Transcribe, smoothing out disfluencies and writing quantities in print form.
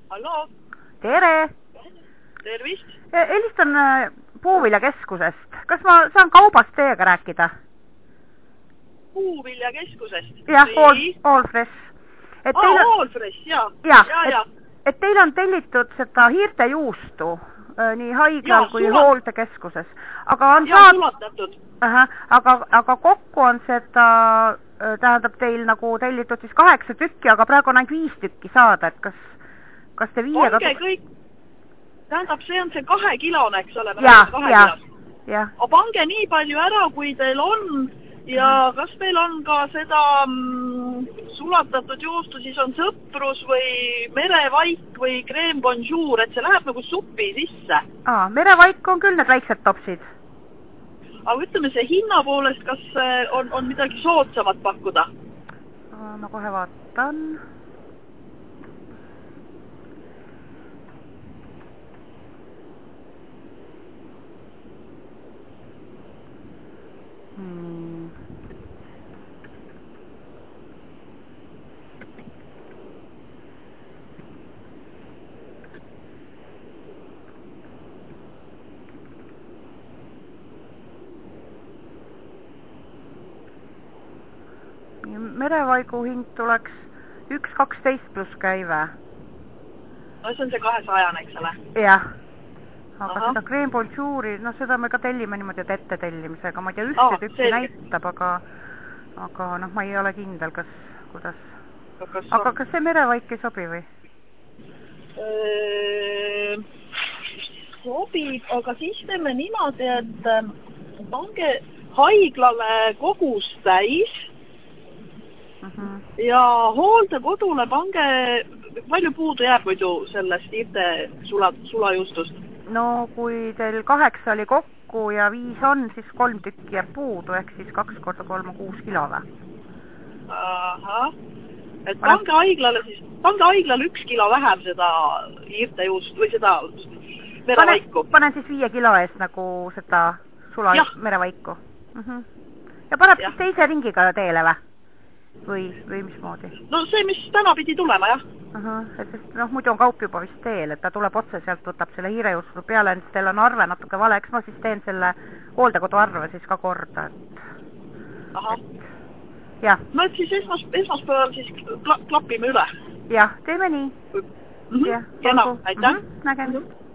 Halloo. Tere! Tervist! Helistan Puuviljakeskusest. Kas ma saan kaubast teiega rääkida? Puuviljakeskusest? Jah, Allfresh. Allfresh, jaa. Et teil on tellitud seda hiirtejuustu nii haiglal kui hooldekeskuses. Sulatatud. Aga kokku on seda, tähendab teil nagu tellitud siis 8 tükki, aga praegu on ainult 5 tükki saada, et kas te 5... Pange kõik, tähendab, see on see 2-kilone, eks ole? Jah. Pange nii palju ära, kui teil on ja kas teil on ka seda sulatatud juustu, siis on sõprus või merevaik või crème bonjour, et see läheb nagu supi sisse. Merevaik on küll need väiksed topsid. Aga ütleme, see hinna poolest, kas on midagi soodsamat pakkuda? Ma kohe vaatan. Merevaigu hind tuleks 1,12 pluss käive. No see on see 200, eks ole? Jah. Aga seda crème bonjouri, seda me ka tellime niimoodi, et ette tellimisega. Ma ei tea, ühte tükki näitab, aga ma ei ole kindel, kuidas. Aga kas see merevaik ei sobi või? Sobib, aga siis teeme niimoodi, et pange haiglale kogus täis ja hooldekodule pange, palju puudu jääb muidu sellest hiirte sulajuustust? No kui teil 8 oli kokku ja 5 on, siis 3 tükki jääb puudu, ehk siis 2 × 3 on 6 kilo või? Et pange haiglale 1 kilo vähem seda hiirtejuust või seda merevaiku. Panen siis 5 kilo eest nagu seda merevaiku. Ja paneb siis teise ringiga teele või? Või mismoodi? No see, mis täna pidi tulema, jah. Sest muidu on kaup juba vist teel, et ta tuleb otse sealt, võtab selle hiirejuustu peale, et teil on arve natuke vale, eks ma siis teen selle hooldekodu arve siis ka korda. No et siis esmaspäeval siis klapime üle. Jah, teeme nii. Kena, aitäh. Nägemist.